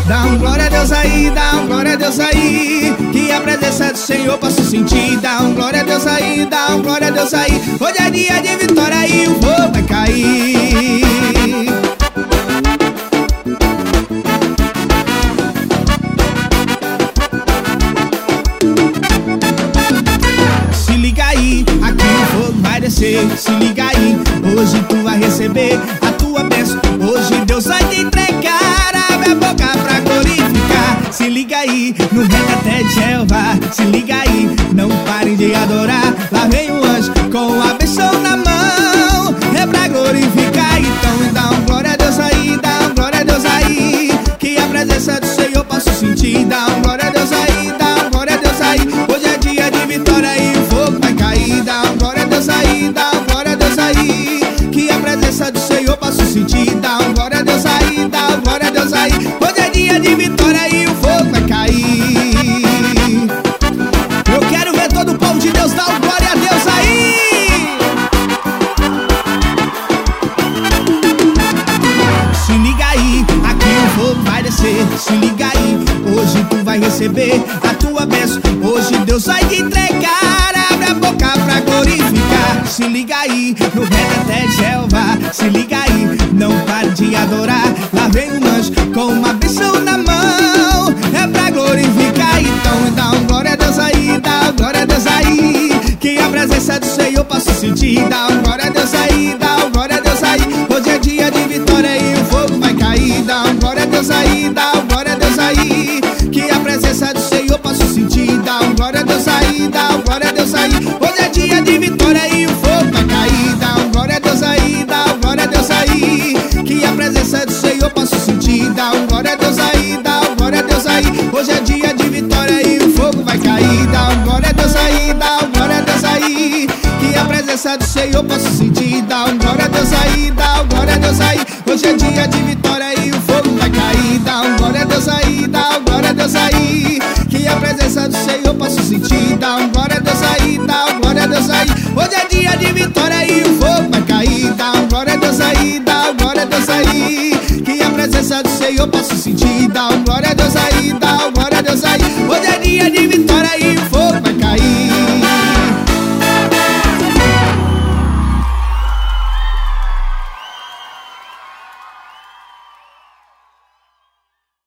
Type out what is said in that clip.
Dá um glória a Deus aí, dá um glória a Deus aí, que a presença do Senhor posso sentir. Dá um glória a Deus aí, dá um glória a Deus aí. Hoje é dia de vitória e o fogo vai cair. Se liga aí, aqui o fogo vai descer. Se liga aí, hoje tu vai receber a tua bênção. Hoje Deus vai te entregar, abre a boca pra glorificar. Se liga aí, no recaté de Jeová. Se liga aí, não parem de adorar. Lá vem o anjo com a bênção na mão, é pra glorificar. Então dá um glória a Deus aí, dá um glória a Deus aí, que a presença do Senhor posso sentir. Dá um glória a Deus aí, dá um glória a Deus aí. Hoje é dia de vitória e o fogo vai cair. Dá um glória a Deus aí, dá um glória a Deus aí, que a presença do Senhor posso sentir. Dá um glória a Deus aí, dá um glória a Deus aí. Hoje é dia de vitória e o fogo vai cair. Eu quero ver todo o povo de Deus dar um glória a Deus aí. Se liga aí, aqui o fogo vai descer. Se liga aí, hoje tu vai receber a tua bênção. Hoje Deus vai te entregar, abre a boca pra glorificar. Se liga aí, no recaté de Jeová. Se liga aí, não pare de adorar. Lá vem um anjo com uma bênção na mão, é pra glorificar. Então dá um glória a Deus aí, dá um glória a Deus aí, que a presença do Senhor posso sentir. Dá um glória a Deus aí, dá um glória a Deus aí. Hoje é dia de vitória e o fogo vai cair. Dá um glória a Deus aí, dá um glória a Deus aí, que a presença do Senhor posso sentir. Dá um glória a Deus aí, dá um glória a Deus aí. Hoje é dia de vitória e o fogo vai cair. Dá um glória a Deus aí, dá um glória a Deus aí, que a presença do Senhor posso sentir. Dá um glória a Deus aí, dá um glória a Deus aí. Hoje é dia de vitória e o fogo vai cair. Dá um glória a Deus aí, dá um glória a Deus aí, que a presença do Senhor posso sentir. Dá um glória a Deus aí, dá um glória a Deus aí. Hoje é dia de vitória e o fogo vai cair. Dá um glória a Deus aí, dá um glória a Deus aí, que a presença do Senhor posso sentir. Dá um glória a Deus aí, dá